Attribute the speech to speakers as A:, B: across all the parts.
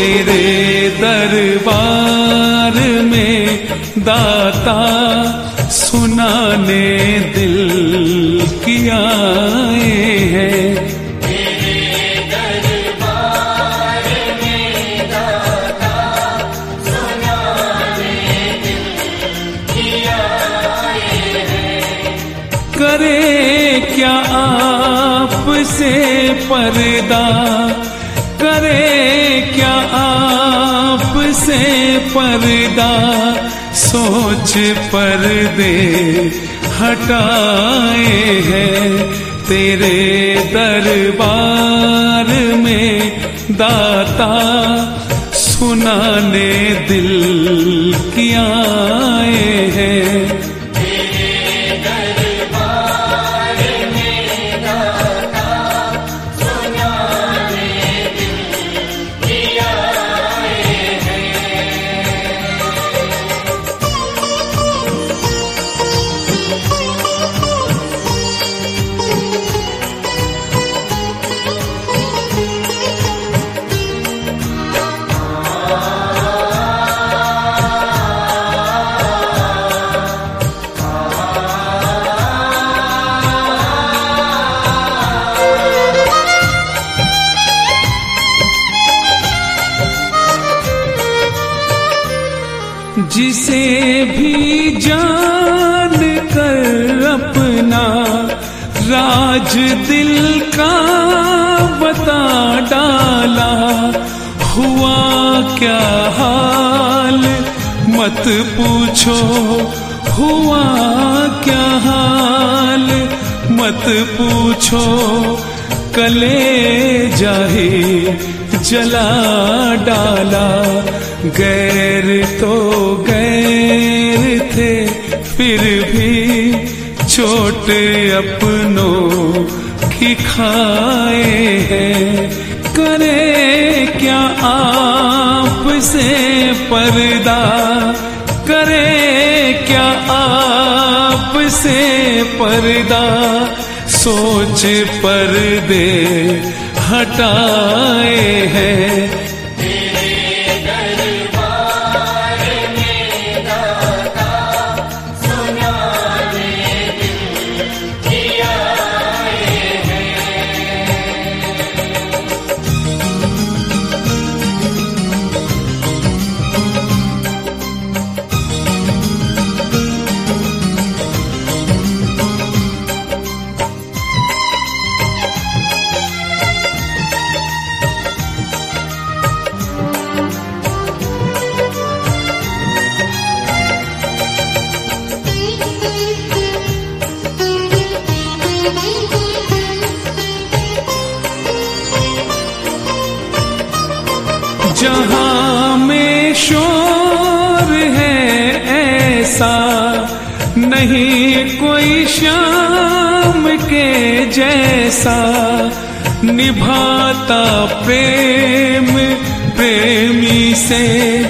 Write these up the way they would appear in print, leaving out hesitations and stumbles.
A: तेरे दरबार में दाता सुनाने दिल की आए हैं।
B: तेरे दरबार में दाता सुनाने दिल की आए हैं।
A: करे क्या आपसे पर्दा, करे क्या आपसे पर्दा, सोच पर्दे हटाए हैं। तेरे दरबार में दाता सुनाने दिल की आए हैं। जिसे भी जान कर अपना राज दिल का बता डाला, हुआ क्या हाल मत पूछो, हुआ क्या हाल मत पूछो, कलेजा ही जला डाला। गैर तो गैर थे फिर भी चोट अपनों की खाए हैं। करे क्या आपसे पर्दा, करे क्या आपसे पर्दा, सोच पर्दे हटाए हैं। जहां में शोर है ऐसा, नहीं कोई शाम के जैसा, निभाता प्रेम प्रेमी से,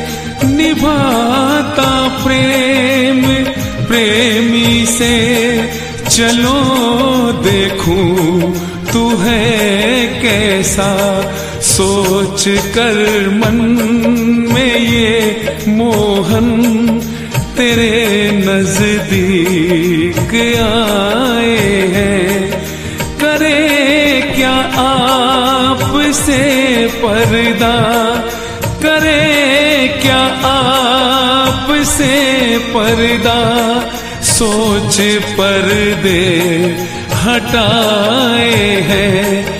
A: निभाता प्रेम प्रेमी से। चलो देखूं तू है कैसा, सोच कर मन में ये मोहन तेरे नजदीक आए हैं। करे क्या आपसे पर्दा, करे क्या आपसे पर्दा, सोच पर्दे हटाए हैं।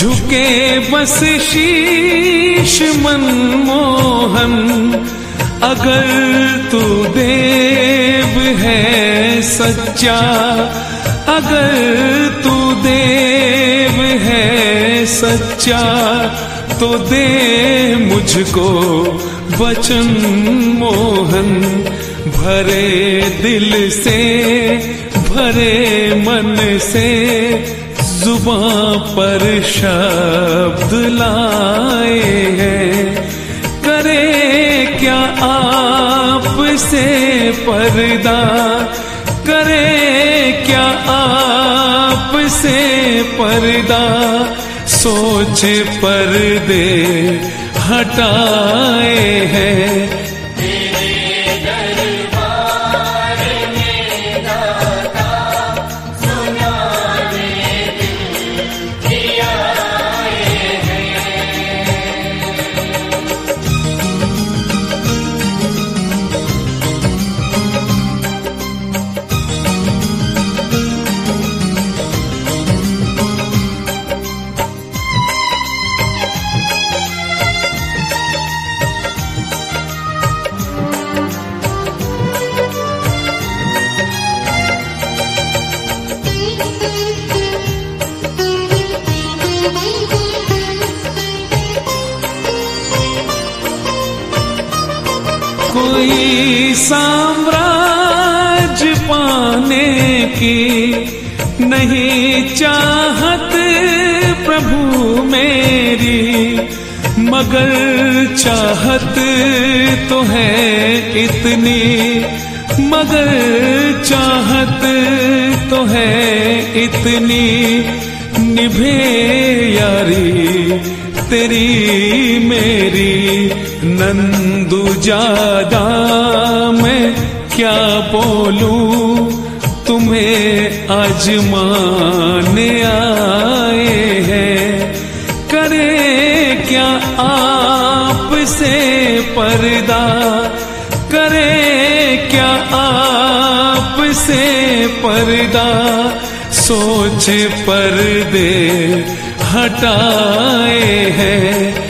A: झुके बस शीश मनमोहन, अगर तू देव है सच्चा, अगर तू देव है सच्चा, तो दे मुझको वचन मोहन। भरे दिल से भरे मन से जुबां पर शब्द लाए हैं, करे क्या आप से पर्दा, करे क्या आप से पर्दा, सोच पर्दे हटाए हैं।
B: तेरे दरबार में दाता, सुना दे दिल की आए हैं।
A: कोई साम्राज्य पाने की नहीं चाहत प्रभु मेरी, मगर चाहत तो है इतनी, मगर चाहत तो है इतनी, निभे यारी तेरी मेरी। नंदू जादा मैं क्या बोलूं, तुम्हें आजमाने आए हैं, करे क्या आप से पर्दा, करे क्या आप से पर्दा, सोच पर्दे हटाए हैं।